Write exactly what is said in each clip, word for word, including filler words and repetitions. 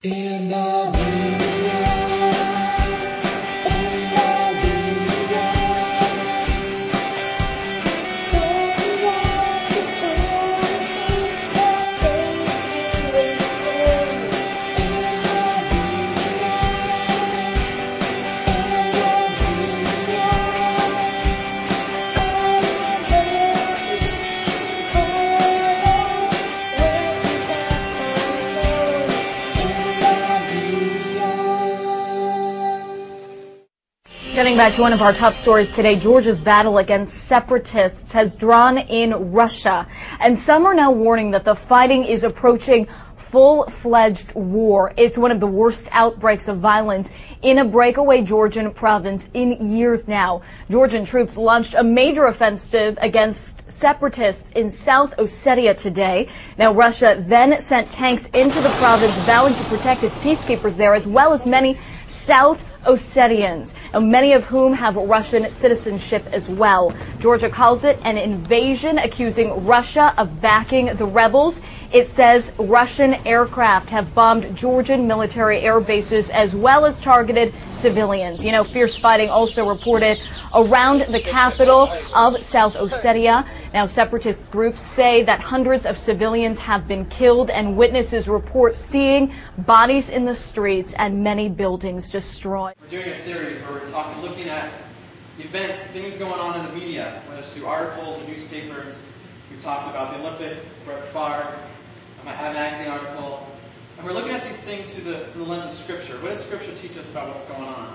In the media, in the media, story after story shapes the things you record. In the media, in the media, all the melodies follow words you don't know. Getting back to one of our top stories today, Georgia's battle against separatists has drawn in Russia, and some are now warning that the fighting is approaching full-fledged war. It's one of the worst outbreaks of violence in a breakaway Georgian province in years now. Georgian troops launched a major offensive against separatists in South Ossetia today. Now, Russia then sent tanks into the province, vowing to protect its peacekeepers there, as well as many South Ossetians, many of whom have Russian citizenship as well. Georgia calls it an invasion, accusing Russia of backing the rebels. It says Russian aircraft have bombed Georgian military air bases as well as targeted civilians. You know, fierce fighting also reported around the capital of South Ossetia. Now, separatist groups say that hundreds of civilians have been killed, and witnesses report seeing bodies in the streets and many buildings destroyed. We're doing a series where we're talking, looking at events, things going on in the media, whether it's through articles or newspapers. We've talked about the Olympics, Brett Favre, a magazine article, and we're looking at these things through the, through the lens of Scripture. What does Scripture teach us about what's going on?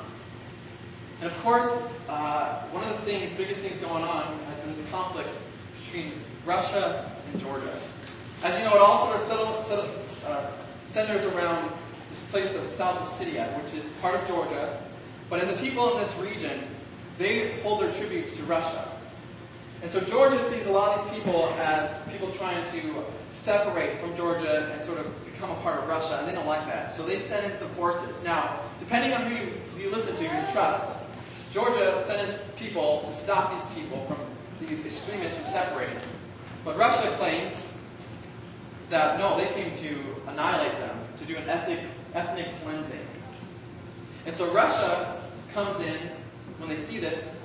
And of course, uh, one of the things, biggest things going on has been this conflict between Russia and Georgia. As you know, it all sort of settle, settle, uh, centers around this place of South Ossetia, which is part of Georgia. But in the people in this region, they hold their tributes to Russia. And so Georgia sees a lot of these people as people trying to separate from Georgia and sort of become a part of Russia, and they don't like that. So they send in some forces. Now, depending on who you, who you listen to and trust, Georgia sent in people to stop these people from these extremists from separating. But Russia claims that no, they came to annihilate them, to do an ethnic ethnic cleansing. And so Russia comes in, when they see this,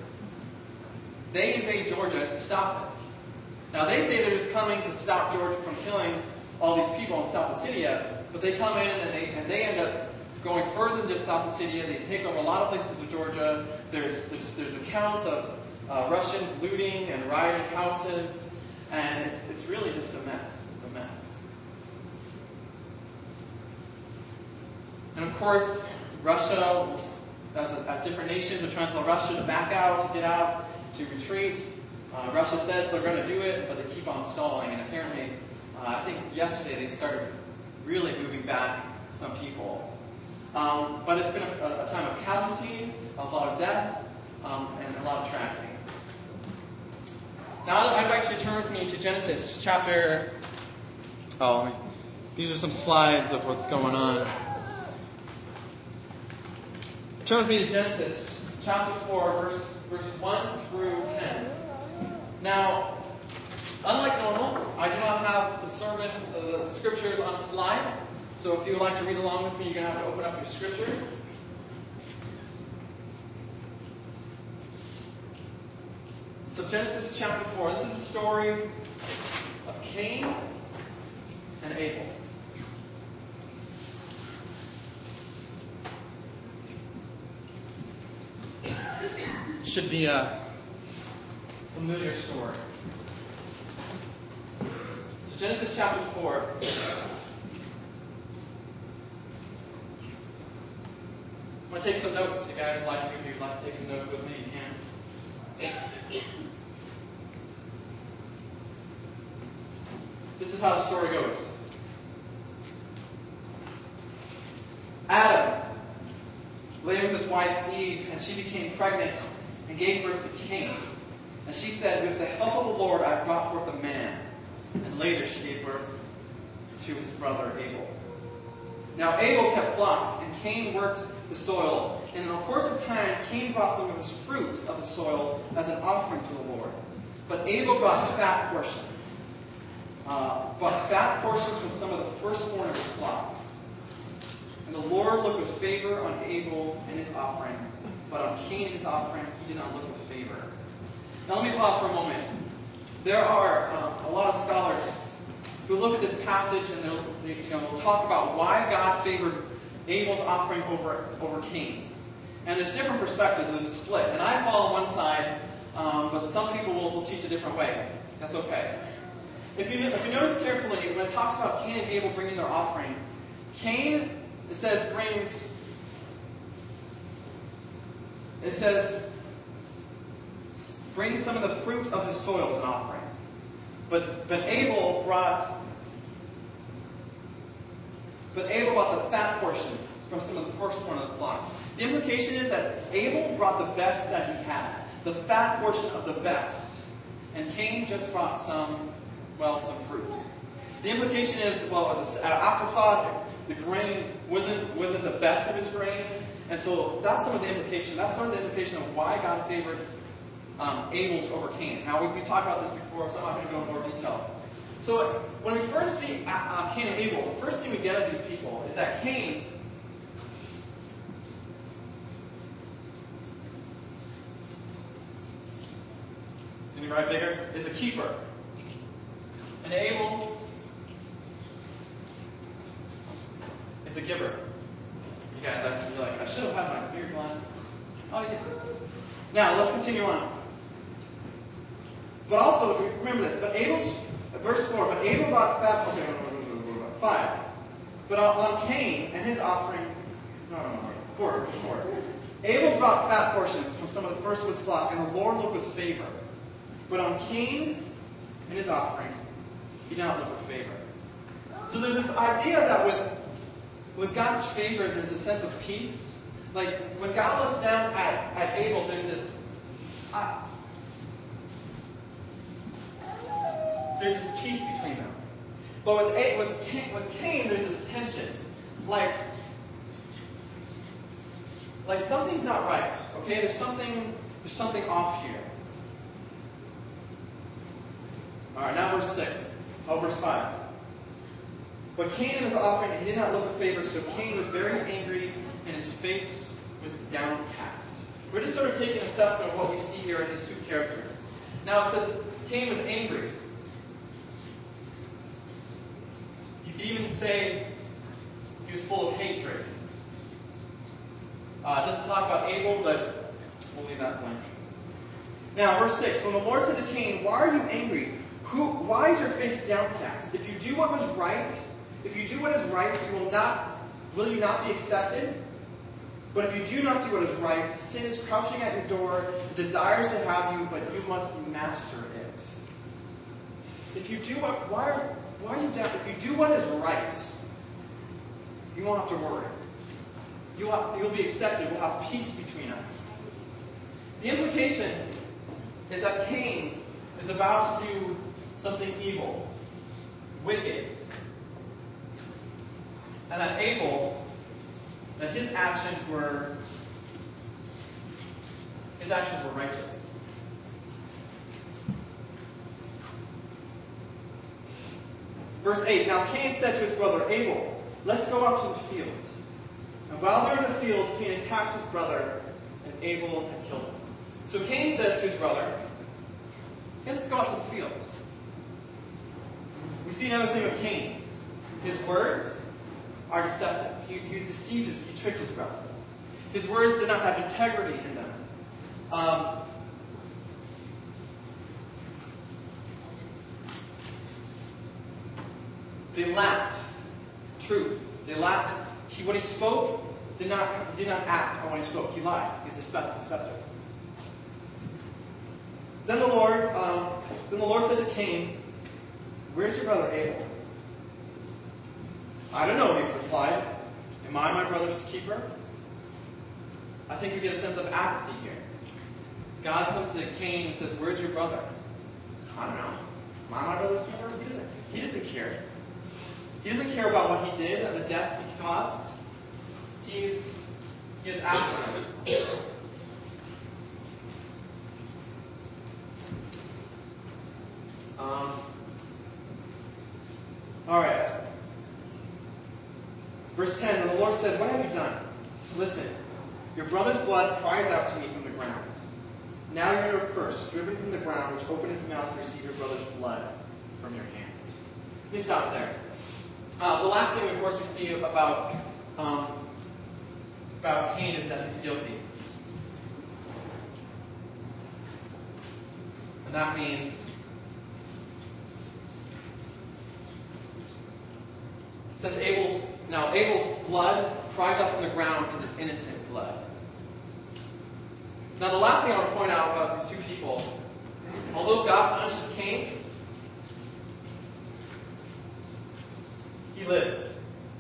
they invade Georgia to stop this. Now they say they're just coming to stop Georgia from killing all these people in South Ossetia, but they come in and they and they end up going further than just South Ossetia. They take over a lot of places of Georgia. There's there's, there's accounts of uh, Russians looting and rioting houses, and it's it's really just a mess. It's a mess. And of course, Russia, as, a, as different nations are trying to tell Russia to back out, to get out, to retreat. Uh, Russia says they're going to do it, but they keep on stalling. And apparently, uh, I think yesterday they started really moving back some people. Um, but it's been a, a time of casualty, a lot of death, um, and a lot of tragedy. Now I'd invite you to turn with me to Genesis chapter... Oh, let me, these are some slides of what's going on. Turn with me to Genesis chapter four, verse, verse one through ten. Now, unlike normal, I do not have the sermon, uh, the scriptures on a slide. So if you would like to read along with me, you're going to have to open up your scriptures. So Genesis chapter four, this is the story of Cain and Abel. Should be a familiar story. So Genesis chapter four. I'm going to take some notes. You guys would like to, if you'd like to take some notes with me, you can. This is how the story goes. Adam lay with his wife Eve, and she became pregnant and gave birth to Cain. And she said, "With the help of the Lord I have brought forth a man." And later she gave birth to his brother Abel. Now Abel kept flocks, and Cain worked the soil. And in the course of time, Cain brought some of his fruit of the soil as an offering to the Lord. But Abel brought fat portions. Uh, brought fat portions from some of the firstborn of his flock. And the Lord looked with favor on Abel and his offering, but on Cain and his offering he did not look with favor. Now let me pause for a moment. There are uh, a lot of scholars who look at this passage and they'll, they, you know, will talk about why God favored Abel's offering over, over Cain's. And there's different perspectives. There's a split. And I fall on one side, um, but some people will, will teach a different way. That's okay. If you, if you notice carefully, when it talks about Cain and Abel bringing their offering, Cain, it says, brings, it says, brings some of the fruit of his soil as an offering. But, but Abel brought, but Abel brought the fat portions from some of the firstborn of the flocks. The implication is that Abel brought the best that he had, the fat portion of the best, and Cain just brought some, well, some fruit. The implication is, well, as an afterthought, the grain wasn't wasn't the best of his grain, and so that's some of the implication. That's some of the implication of why God favored um, Abel's over Cain. Now we we talked about this before, so I'm not going to go into more details. So when we first see uh, Cain and Abel, the first thing we get of these people is that Cain can you write bigger? Is a keeper, and Abel is a giver. You guys, I, you're like, I should have had my beer glasses. Oh, you can see. Now, let's continue on. But also, remember this, but Abel's, verse four, but Abel brought fat, okay, no, no, no, no, no, no, five. But on, on Cain and his offering, no, no, no, no, four, verse four. Abel brought fat portions from some of the first of his flock, and the Lord looked with favor. But on Cain and his offering, he did not look with favor. So there's this idea that with With God's favor, there's a sense of peace. Like, when God looks down at, at Abel, there's this... Uh, there's this peace between them. But with, A, with, Cain, with Cain, there's this tension. Like, like something's not right. Okay? There's something, there's something off here. Alright, now verse six. Oh, verse five. But Cain and his offering, he did not look with favor, so Cain was very angry, and his face was downcast. We're just sort of taking an assessment of what we see here in these two characters. Now it says Cain was angry. You could even say he was full of hatred. Uh, it doesn't talk about Abel, but we'll leave that blank. Now, verse six. When the Lord said to Cain, "Why are you angry? Who, why is your face downcast? If you do what was right, If you do what is right, you will not, will you not be accepted? But if you do not do what is right, sin is crouching at your door, it desires to have you, but you must master it." If you do what, why are, why are you down? If you do what is right, you won't have to worry. You'll, have, you'll be accepted. We'll have peace between us. The implication is that Cain is about to do something evil, wicked. And that Abel, that his actions were, his actions were righteous. Verse eight, now Cain said to his brother Abel, "Let's go out to the field." And while they were in the field, Cain attacked his brother, and Abel had killed him. So Cain says to his brother, "Hey, let's go out to the field." We see another thing with Cain. His words are deceptive. He, he deceived his, he tricked his brother. His words did not have integrity in them. Um, they lacked truth. They lacked. He, when he spoke, did not did not act on what he spoke. He lied. He's deceptive. Then the Lord, um, then the Lord said to Cain, "Where's your brother Abel?" "I don't know," he replied. "Am I my brother's keeper?" I think we get a sense of apathy here. God comes to Cain and says, "Where's your brother?" "I don't know. Am I my brother's keeper?" He doesn't. He doesn't care. He doesn't care about what he did and the death he caused. He's he is after him. Um. All right. Verse ten, and the Lord said, what have you done? Listen, your brother's blood cries out to me from the ground. Now you're under a curse, driven from the ground, which opened its mouth to receive your brother's blood from your hand. Let me stop there. Uh, the last thing, of course, we see about, um, about Cain is that he's guilty. And that means it says Abel's now Abel's blood cries out from the ground because it's innocent blood. Now the last thing I want to point out about these two people, although God punishes Cain, he lives.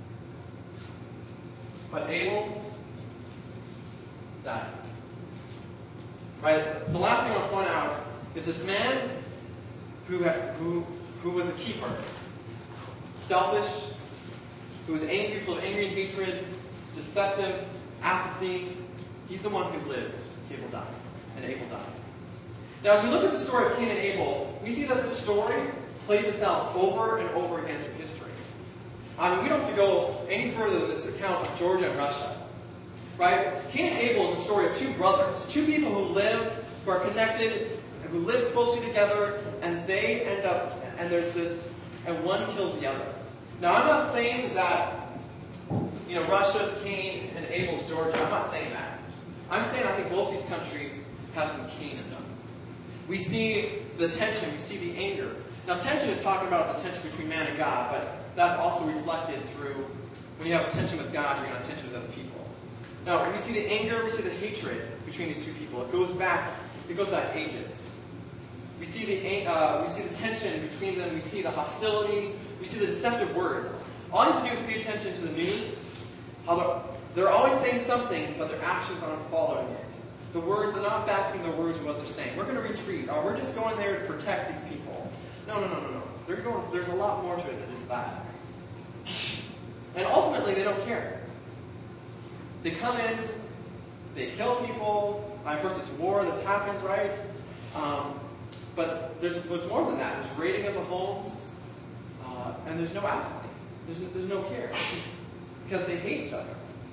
But Abel died. Right? The last thing I want to point out is this man who had, who who was a keeper, selfish, who was angry, full of anger and hatred, deceptive, apathy. He's the one who lived. Abel died, and Abel died. Now, as we look at the story of Cain and Abel, we see that this story plays itself over and over again through history. I mean, we don't have to go any further than this account of Georgia and Russia. Right? Cain and Abel is a story of two brothers, two people who live, who are connected, and who live closely together, and they end up, and there's this, and one kills the other. Now, I'm not saying that, you know, Russia's Cain and Abel's Georgia. I'm not saying that. I'm saying I think both these countries have some Cain in them. We see the tension, we see the anger. Now, tension is talking about the tension between man and God, but that's also reflected through when you have a tension with God, you're going to have tension with other people. Now, we see the anger, we see the hatred between these two people. It goes back, it goes back ages. We see the uh, we see the tension between them. We see the hostility. We see the deceptive words. All you have to do is pay attention to the news. How they're, they're always saying something, but their actions aren't following it. The words, they're not backing their words with what they're saying. We're going to retreat. Or we're just going there to protect these people. No, no, no, no, no. They're going, there's a lot more to it than just that. And ultimately, they don't care. They come in, they kill people. Of course, it's war. This happens, right? Um, but there's, there's more than that. There's raiding of the homes, uh, and there's no apathy. There's, there's no care. It's because they hate each other.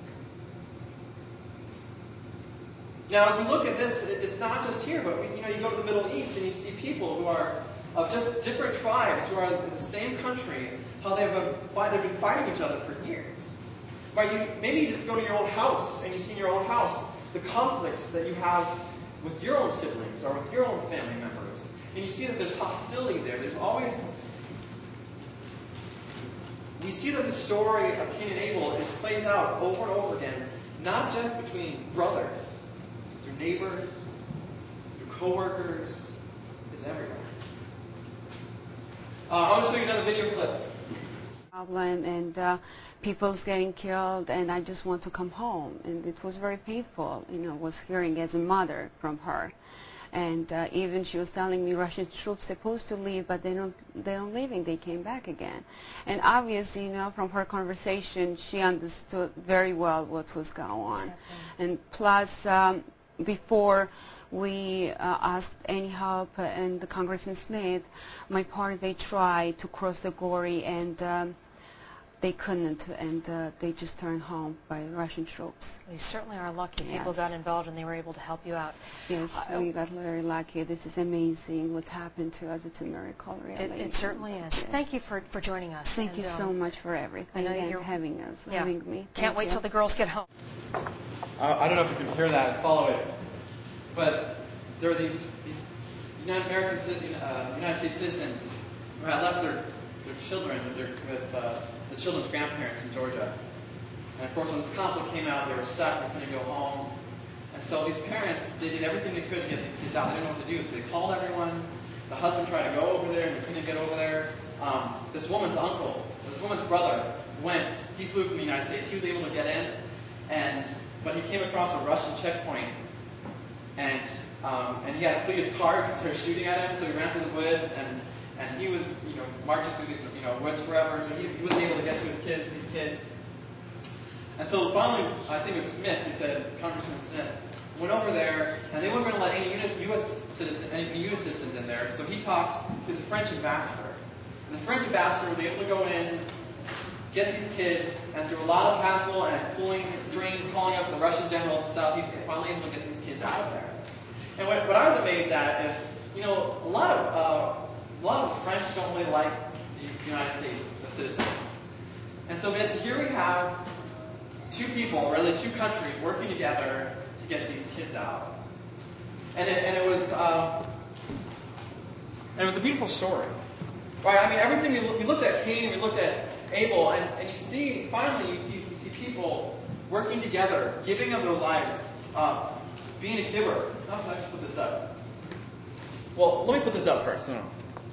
Now, as we look at this, it's not just here, but we, you know, you go to the Middle East and you see people who are of just different tribes who are in the same country, how they've been, they've been fighting each other for years. Right? You, maybe you just go to your own house and you see in your own house the conflicts that you have with your own siblings or with your own family members. And you see that there's hostility there. There's always... We see that the story of Cain and Abel is plays out over and over again, not just between brothers, through neighbors, through co-workers, it's everywhere. Uh, I want to show you another video clip. Problem and uh, people's getting killed, and I just want to come home, and it was very painful. You know, was hearing as a mother from her, and uh, even she was telling me Russian troops supposed to leave, but they don't. They don't leaving. They came back again, and obviously, you know, from her conversation, she understood very well what was going on, and plus um, before we uh, asked any help, uh, and the Congressman Smith, my party, they tried to cross the Gori, and um, they couldn't, and uh, they just turned home by Russian troops. You certainly are lucky. Yes. People got involved and they were able to help you out. Yes, uh, we got very lucky. This is amazing what's happened to us. It's a miracle, really. It, it certainly is. Yes. Thank you for, for joining us. Thank and, you um, so much for everything I know and you're, having us, yeah. having me. Can't Thank wait you. till the girls get home. Uh, I don't know if you can hear that and follow it, but there are these, these United American, uh, United States citizens who had left their, their children with, their, with uh, the children's grandparents in Georgia. And of course, when this conflict came out, they were stuck, they couldn't go home. And so these parents, they did everything they could to get these kids out. They didn't know what to do, so they called everyone. The husband tried to go over there, and he couldn't get over there. Um, this woman's uncle, this woman's brother, went. He flew from the United States. He was able to get in, and but he came across a Russian checkpoint, and um, and he had to flee his car because they were shooting at him. So he ran through the woods, and and he was, you know, marching through these, you know, woods forever. So he, he wasn't able to get to his kid, these kids. And so finally, I think it was Smith who said, Congressman Smith, went over there, and they weren't going to let any U S citizen, any U S citizens in there. So he talked to the French ambassador, and the French ambassador was able to go in get these kids, and through a lot of hassle and pulling strings, calling up the Russian generals and stuff, he's finally able to get these kids out of there. And what, what I was amazed at is, you know, a lot of uh, a lot of the French don't really like the United States, the citizens. And so here we have two people, really two countries, working together to get these kids out. And it, and it was um, and it was a beautiful story, right? I mean, everything we, we looked at Cain, we looked at Abel, and, and you see finally you see you see people working together, giving of their lives, uh, being a giver. Oh, can I just put this up? Well, let me put this up first. No.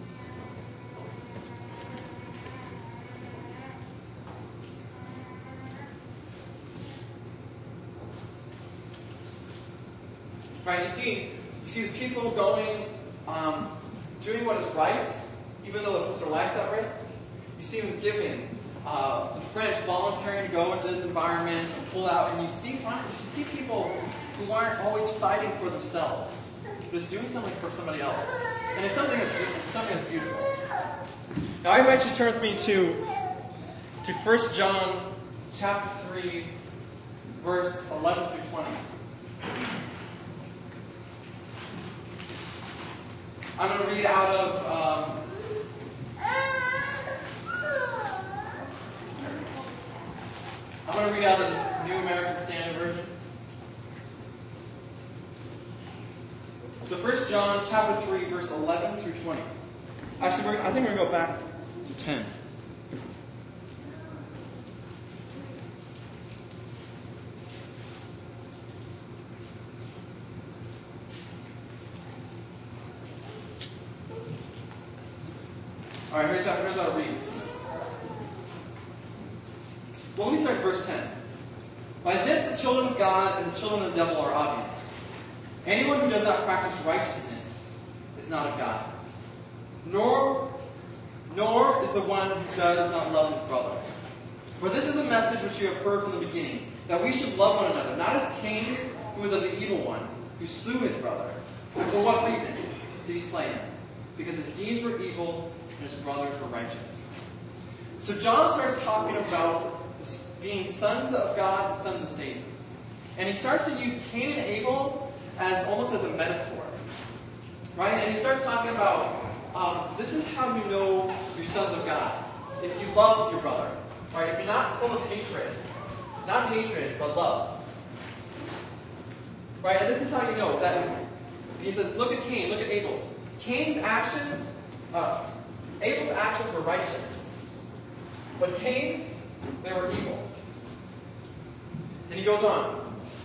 Right, you see, you see the people going, um, doing what is right, even though it puts their lives at risk. You see them giving. Uh, the French volunteering to go into this environment and pull out, and you see, you see people who aren't always fighting for themselves, but just doing something for somebody else, and it's something that's it's something that's beautiful. Now, I invite you to turn with me to to First John chapter three, verse eleven through twenty. I'm going to read out of um, I'm going to read out of the New American Standard Version. So First John chapter three, verse eleven through twenty. Actually, we're, I think we're going to go back to ten. All right, here's how, here's how it reads. Well, let me start at verse ten. By this, the children of God and the children of the devil are obvious. Anyone who does not practice righteousness is not of God, nor, nor is the one who does not love his brother. For this is a message which you have heard from the beginning, that we should love one another, not as Cain, who was of the evil one, who slew his brother. And for what reason did he slay him? Because his deeds were evil and his brothers were righteous. So John starts talking about being sons of God and sons of Satan. And he starts to use Cain and Abel as almost as a metaphor. Right? And he starts talking about um, this is how you know you're sons of God. If you love your brother. Right? If you're not full of hatred. Not hatred, but love. Right? And this is how you know that he says, look at Cain, look at Abel. Cain's actions, uh, Abel's actions were righteous. But Cain's, they were evil. And he goes on.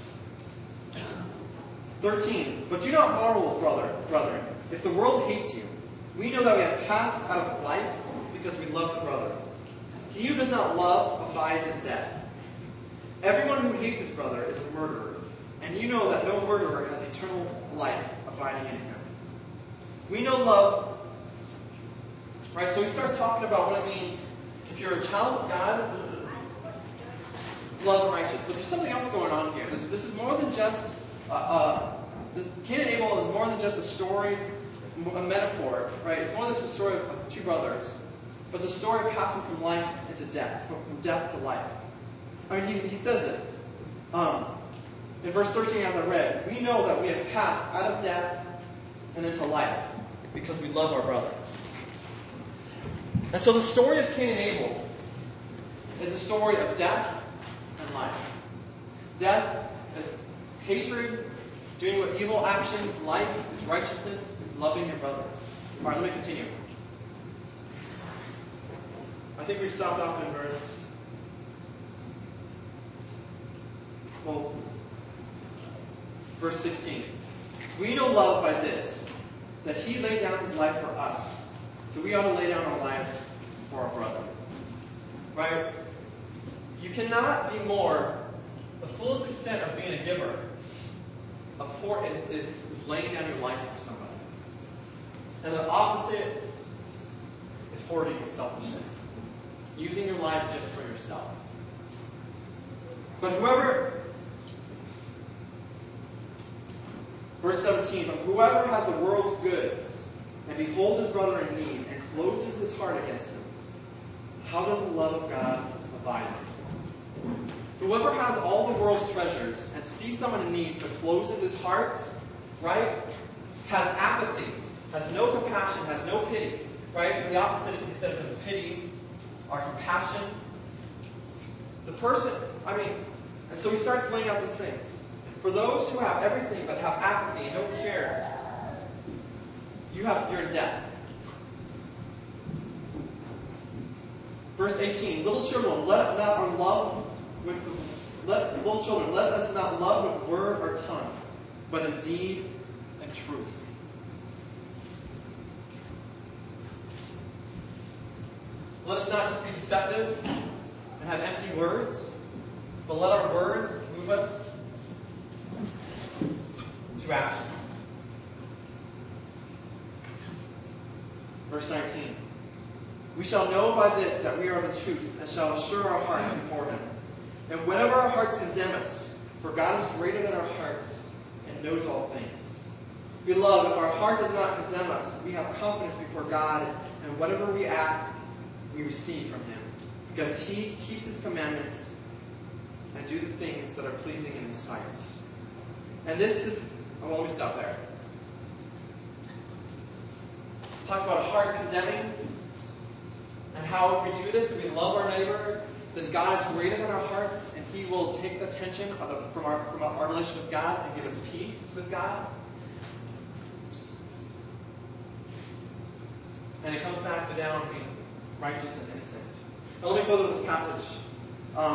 thirteen. But do not marvel, brother, brethren, if the world hates you. We know that we have passed out of life because we love the brother. He who does not love abides in death. Everyone who hates his brother is a murderer. And you know that no murderer has eternal life abiding in him. We know love. Right, so he starts talking about what it means if you're a child of God, love and righteous. But there's something else going on here. This, this is more than just, uh, uh, this, Cain and Abel is more than just a story, a metaphor, right? It's more than just a story of two brothers. But it's a story passing from life into death, from, from death to life. I mean, he, he says this. Um, in verse thirteen, as I read, we know that we have passed out of death and into life because we love our brother. And so the story of Cain and Abel is a story of death and life. Death is hatred, doing what evil actions. Life is righteousness, loving your brother. All right, let me continue. I think we stopped off in verse, well, verse sixteen. We know love by this, that he laid down his life for us. So we ought to lay down our lives for our brother. Right? You cannot be more, the fullest extent of being a giver, a poor is, is, is laying down your life for somebody. And the opposite is hoarding and selfishness. Using your life just for yourself. But whoever, verse seventeen, but whoever has the world's goods and beholds his brother in need and closes his heart against him, how does the love of God divided. Whoever has all the world's treasures and sees someone in need but closes his heart, right, has apathy, has no compassion, has no pity, right? The opposite, he says, is pity or compassion. The person, I mean, and so he starts laying out these things. For those who have everything but have apathy and don't care, you have, you're in debt. Verse eighteen, little children, let not our love with let little children, let us not love with word or tongue, but in deed and truth. Let us not just be deceptive and have empty words, but let our words move us to action. Verse nineteen. We shall know by this that we are the truth, and shall assure our hearts before him. And whenever our hearts condemn us, for God is greater than our hearts, and knows all things. Beloved, if our heart does not condemn us, we have confidence before God, and whatever we ask, we receive from him. Because he keeps his commandments, and do the things that are pleasing in his sight. And this is, oh, well, let me stop there. It talks about a heart condemning, and how if we do this, if we love our neighbor, then God is greater than our hearts, and he will take the tension of the, from, our, from our relationship with God and give us peace with God. And it comes back to down being righteous and innocent. Now let me close with this passage. Um,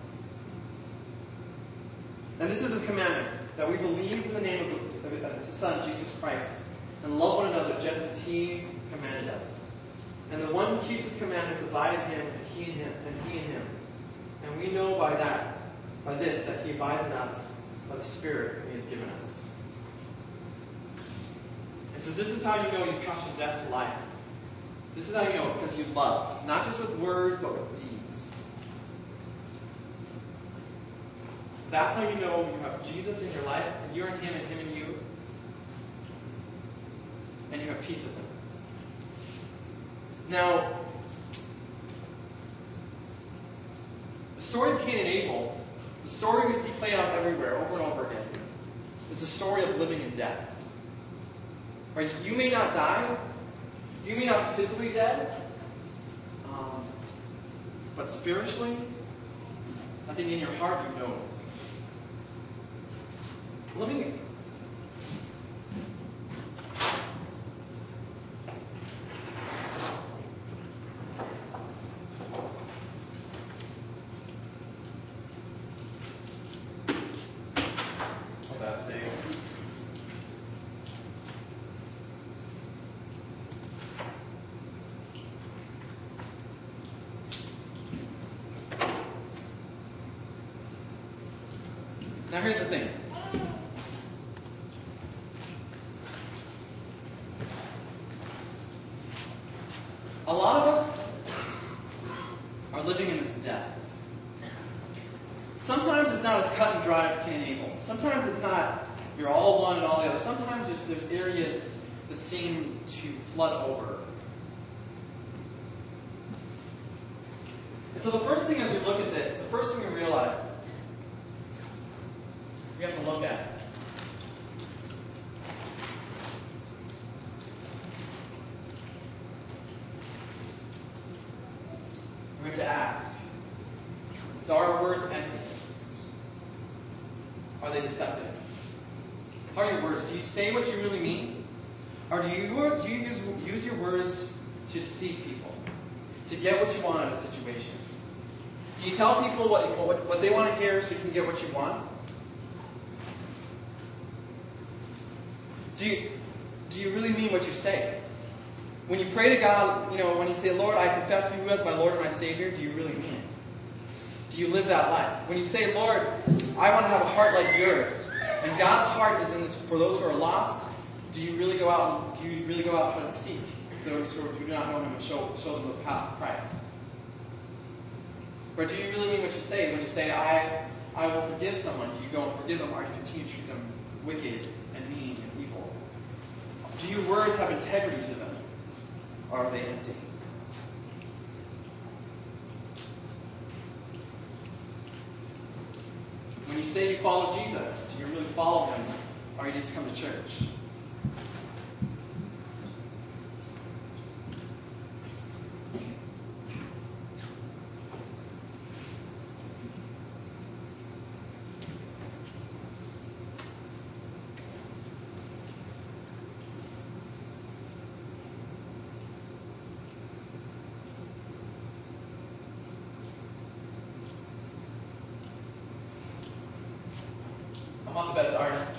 and this is his commandment, that we believe in the name of, the, of his Son, Jesus Christ, and love one another just as he commanded us. And the one who keeps his commandments abide in him, and he in him, and he in him. And we know by that, by this, that he abides in us by the Spirit he has given us. And so this is how you know you pass from death to life. This is how you know, because you love, not just with words, but with deeds. That's how you know you have Jesus in your life, and you're in him, and him in you, and you have peace with him. Now, the story of Cain and Abel, the story we see played out everywhere, over and over again, is the story of living in death. Right? You may not die, you may not be physically dead, um, but spiritually, I think in your heart you know it. Let me. Now here's the thing. A lot of us are living in this death. Sometimes it's not as cut and dry as Cain and Abel. Sometimes it's not you're all one and all the other. Sometimes there's, there's areas that seem to flood over. And so the first thing as we look at this, the first thing we realize we have to look at we have to ask, is our words empty? Are they deceptive? How are your words? Do you say what you really mean? Or do you, do you use, use your words to deceive people? To get what you want out of situations? Do you tell people what, what, what they want to hear so you can get what you want? Do you, do you really mean what you say? When you pray to God, you know, when you say, Lord, I confess you as my Lord and my Savior, do you really mean it? Do you live that life? When you say, Lord, I want to have a heart like yours, and God's heart is in this for those who are lost, do you really go out and do you really go out and try to seek those who do not know him and show, show them the path of Christ? Or do you really mean what you say when you say, I I will forgive someone? Do you go and forgive them, or do you continue to treat them wicked and mean and evil? Do your words have integrity to them, or are they empty? you say you follow Jesus, do you really follow him, or you just come to church? I'm not the best artist.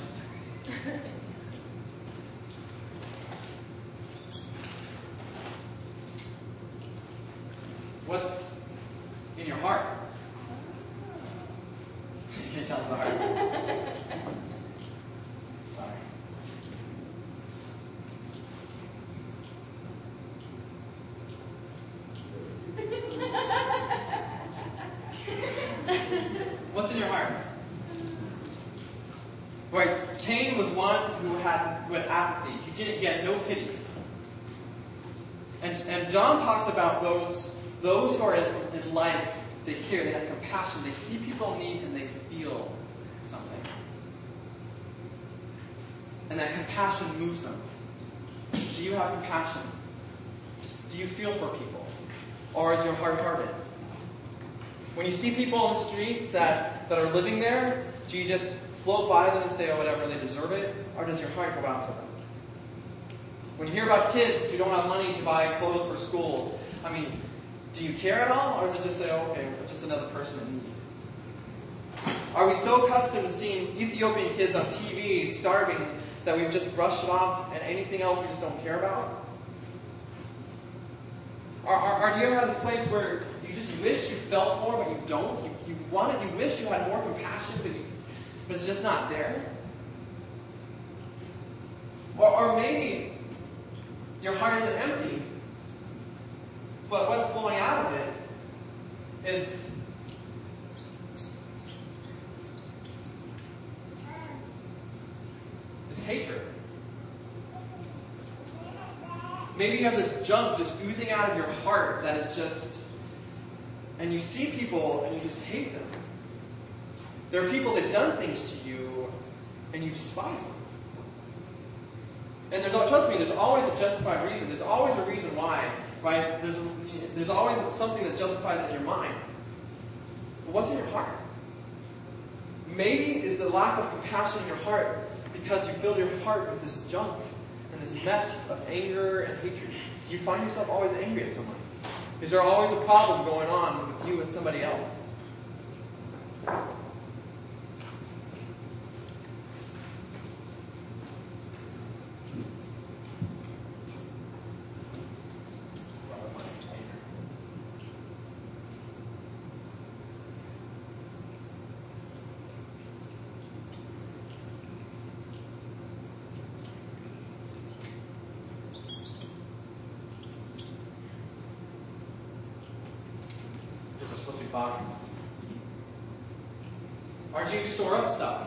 What's in your heart? You can't tell it's the heart. Sorry. What's in your heart? Right, Cain was one who had, who had apathy. He didn't get no pity. And, and John talks about those, those who are in, in life, they care, they have compassion, they see people in need, and they feel something. And that compassion moves them. Do you have compassion? Do you feel for people? Or is your heart hardened? When you see people on the streets that, that are living there, do you just float by them and say, oh, whatever, they deserve it? Or does your heart go out for them? When you hear about kids who don't have money to buy clothes for school, I mean, do you care at all? Or is it just say, oh, okay, we're just another person in need? Are we so accustomed to seeing Ethiopian kids on T V starving that we've just brushed it off and anything else we just don't care about? Or, or, or do you ever have this place where you just wish you felt more, but you don't? You, you want it, you wish you had more compassion, but you but it's just not there? Or, or maybe your heart isn't empty, but what's flowing out of it is is hatred. Maybe you have this junk just oozing out of your heart that is just, and you see people and you just hate them. There are people that have done things to you, and you despise them. And there's, trust me, there's always a justified reason. There's always a reason why, right? There's, a, there's always something that justifies it in your mind. But what's in your heart? Maybe is the lack of compassion in your heart because you filled your heart with this junk and this mess of anger and hatred. You find yourself always angry at someone. Is there always a problem going on with you and somebody else? Boxes. Or do you store up stuff?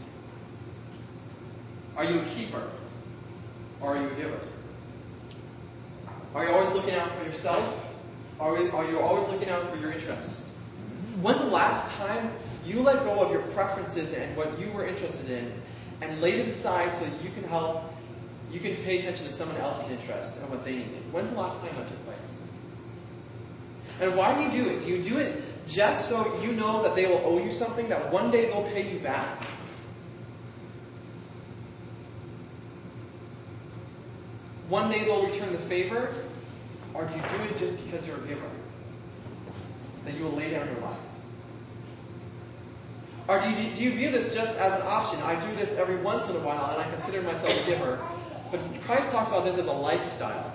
Are you a keeper? Or are you a giver? Are you always looking out for yourself? Or are you always looking out for your interest? When's the last time you let go of your preferences and what you were interested in and laid it aside so that you can help, you can pay attention to someone else's interests and what they needed? When's the last time that took place? And why do you do it? Do you do it just so you know that they will owe you something, that one day they'll pay you back? One day they'll return the favor? Or do you do it just because you're a giver? That you will lay down your life? Or do you, do you view this just as an option? I do this every once in a while and I consider myself a giver. But Christ talks about this as a lifestyle.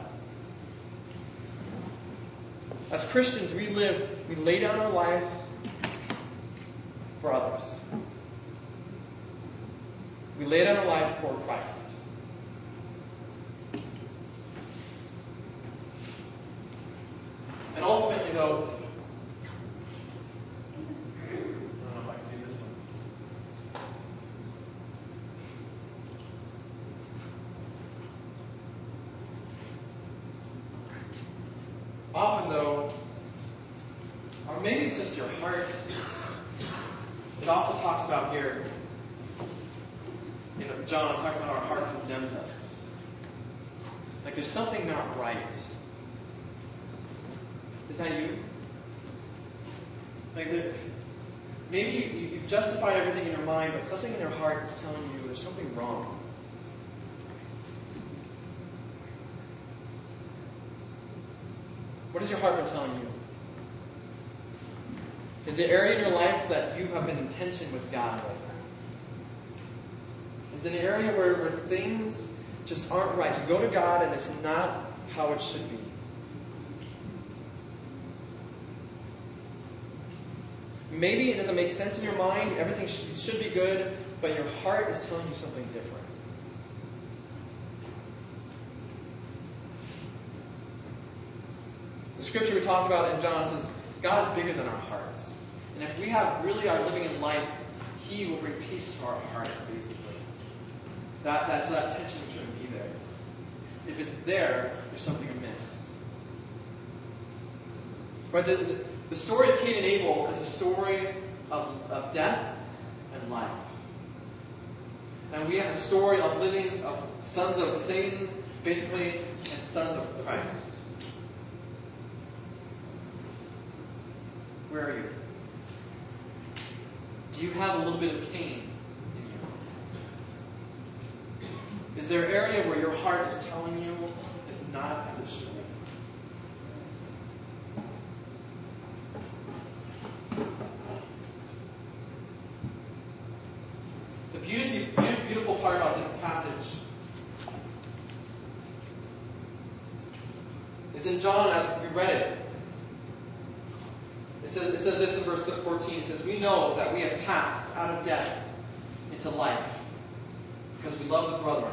As Christians, we live, we lay down our lives for others. We lay down our life for Christ. And ultimately, though, I don't know if I can do this one. Often, though, or maybe it's just your heart it also talks about here, you know, John talks about our heart condemns us. Like there's something not right. Is that you? Like there, maybe you, you've justified everything in your mind, but something in your heart is telling you there's something wrong. What has your heart been telling you? Is there an area in your life that you have been in tension with God with? Is it an area where, where things just aren't right? You go to God and it's not how it should be. Maybe it doesn't make sense in your mind. Everything should, should be good, but your heart is telling you something different. The scripture we talked about in John says, God is bigger than our hearts. And if we have really are living in life, He will bring peace to our hearts, basically. That, that, so that tension shouldn't be there. If it's there, there's something amiss. Right? The, the, the story of Cain and Abel is a story of, of death and life. And we have the story of living of sons of Satan, basically, and sons of Christ. Where are you? Do you have a little bit of Cain in you? Is there an area where your heart is telling you it's not as it should be? The beautiful, beautiful part about this passage is in John, as we read it. It says, it says this in verse fourteen. It says, we know that we have passed out of death into life because we love the brethren.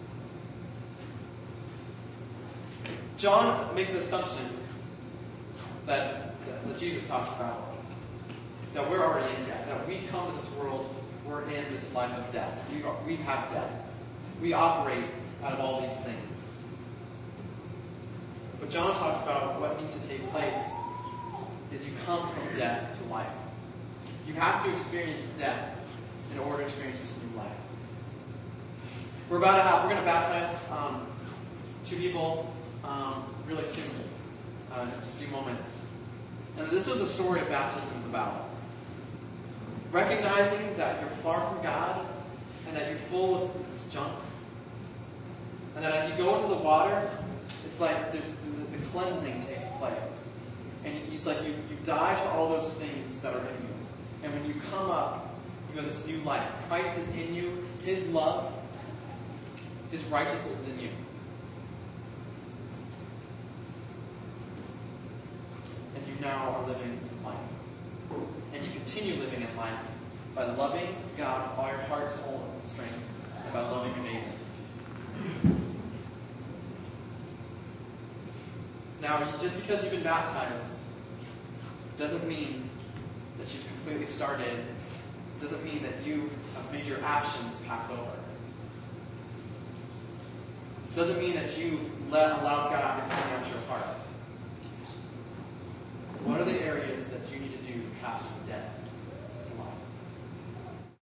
John makes an assumption that, that, that Jesus talks about. That we're already in death. That we come to this world, we're in this life of death. We, are, we have death. We operate out of all these things. But John talks about what needs to take place is you come from death to life. You have to experience death in order to experience this new life. We're about to have, we're going to baptize um, two people um, really soon, uh, in just a few moments. And this is what the story of baptism is about. Recognizing that you're far from God and that you're full of this junk. And that as you go into the water, it's like there's the, the cleansing takes place. And it's like you, you die to all those things that are in you. And when you come up, you have this new life. Christ is in you. His love, His righteousness is in you. And you now are living in life. And you continue living in life by loving God with all your heart, soul, and strength, and by loving your neighbor. Now, just because you've been baptized doesn't mean that you've completely started, doesn't mean that you have made your actions pass over. Doesn't mean that you let allow God to clean out your heart. What are the areas that you need to do to pass from death